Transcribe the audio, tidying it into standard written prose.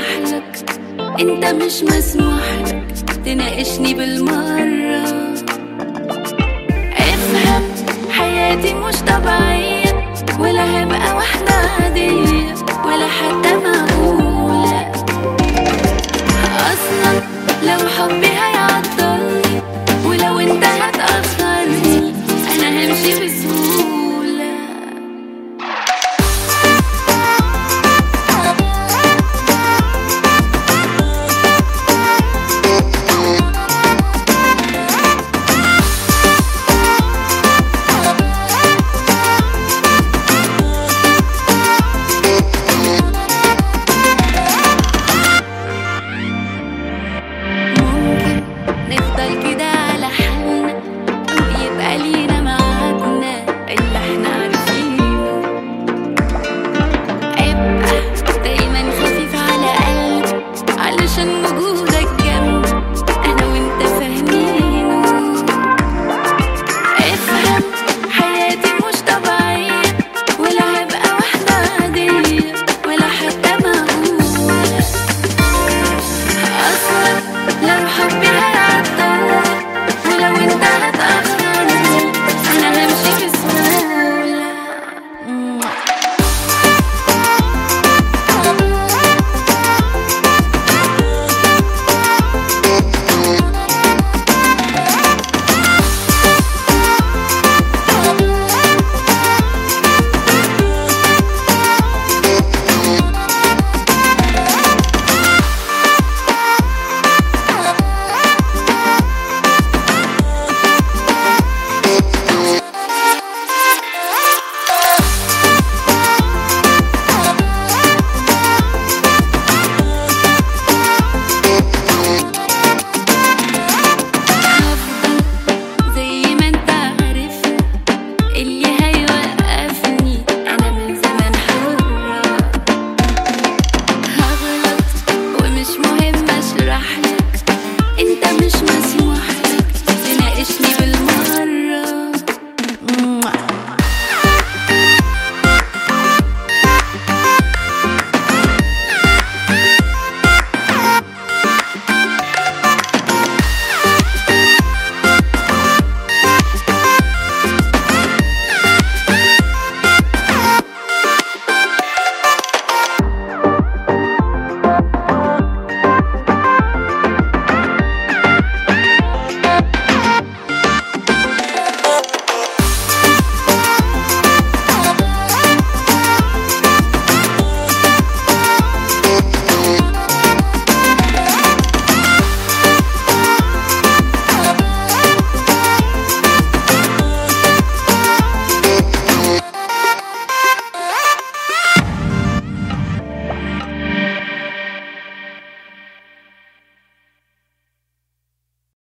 لك انت مش مسموحلك تناقشني بالمرة. افهم حياتي مش طبيعية، ولا هبقى واحدة عادية ولا حتى معقولة. اصلا لو حبي هيعطلني ولو انت هتأخرني انا همشي بسهولة. نفضل كده على حالنا ويبقى لينا ميعادنا اللي احنا عارفينه. ابقى دايما خفيف على قلبي علشان وجودك